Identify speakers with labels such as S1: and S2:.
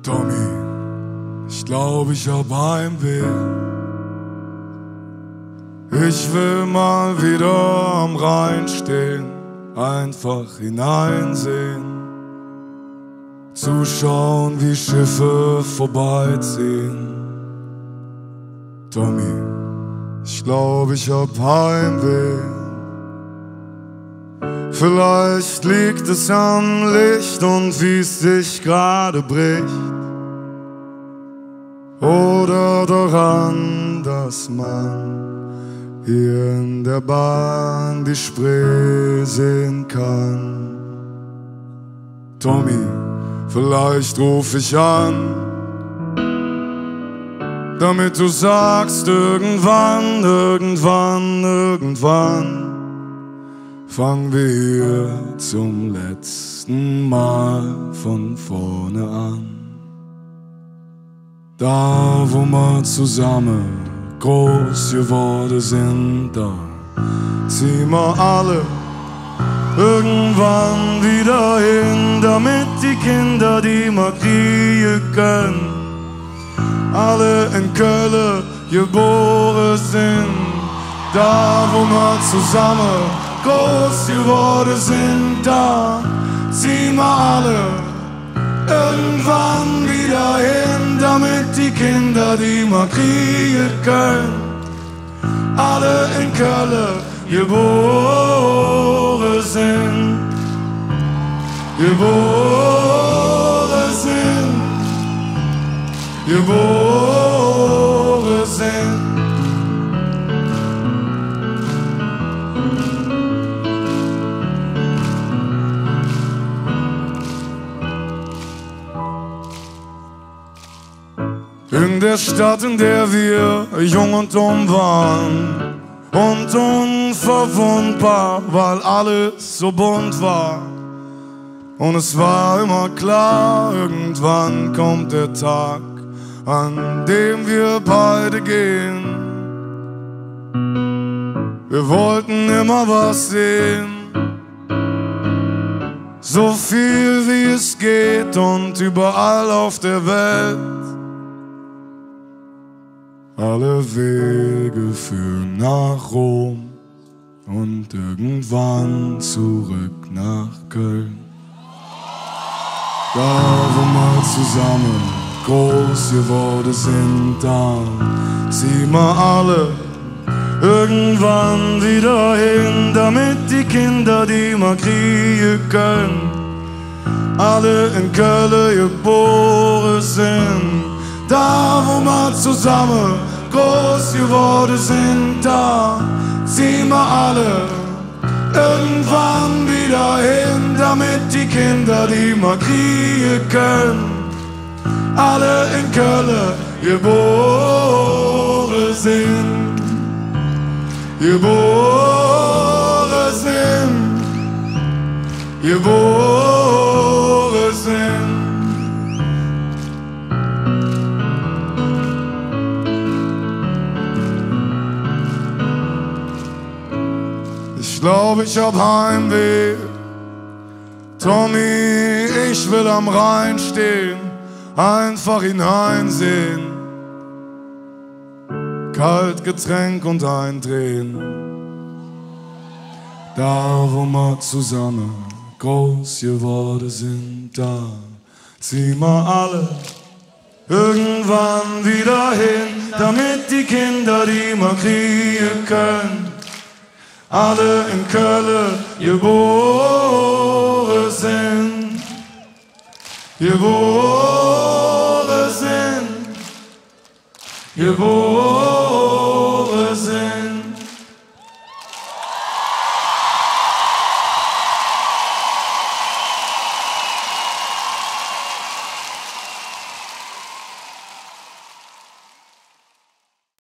S1: Tommy, ich glaube, ich hab Heimweh. Ich will mal wieder am Rhein stehen, einfach hineinsehen, zuschauen, wie Schiffe vorbeiziehen. Tommy, ich glaube, ich hab Heimweh. Vielleicht liegt es am Licht und wie es sich gerade bricht, oder daran, dass man hier in der Bahn die Spree sehen kann. Tommy, vielleicht ruf ich an, damit du sagst, irgendwann fangen wir hier zum letzten Mal von vorne an. Da, wo wir zusammen groß geworden sind, da ziehen wir alle irgendwann wieder hin, damit die Kinder, die wir kriegen können, alle in Köln geboren sind. Da, wo wir zusammen groß geworden sind, da ziehen wir alle irgendwann wieder hin, damit die Kinder, die wir kriegen können, alle in Köln geboren sind. Geboren sind. Geboren sind. In der Stadt, in der wir jung und dumm waren und unverwundbar, weil alles so bunt war. Und es war immer klar, irgendwann kommt der Tag, an dem wir beide gehen. Wir wollten immer was sehen, so viel wie es geht und überall auf der Welt. Alle Wege führen nach Rom und irgendwann zurück nach Köln. Da, wo wir zusammen groß geworden sind, da ziehen wir alle irgendwann wieder hin, damit die Kinder, die wir kriegen können, alle in Köln geboren sind. Da, wo wir zusammen groß geworden sind, da ziehen wir alle irgendwann wieder hin, damit die Kinder, die wir kriegen können, alle in Köln geboren sind. Geboren sind. Geboren sind. Ich glaube, ich hab Heimweh. Tommy, ich will am Rhein stehen, einfach hineinsehen. Kalt Getränk und eindrehen. Da, wo wir zusammen groß geworden sind, da ziehen wir alle irgendwann wieder hin, damit die Kinder, die wir kriegen können, alle in Köln geboren sind. Geboren sind. Geboren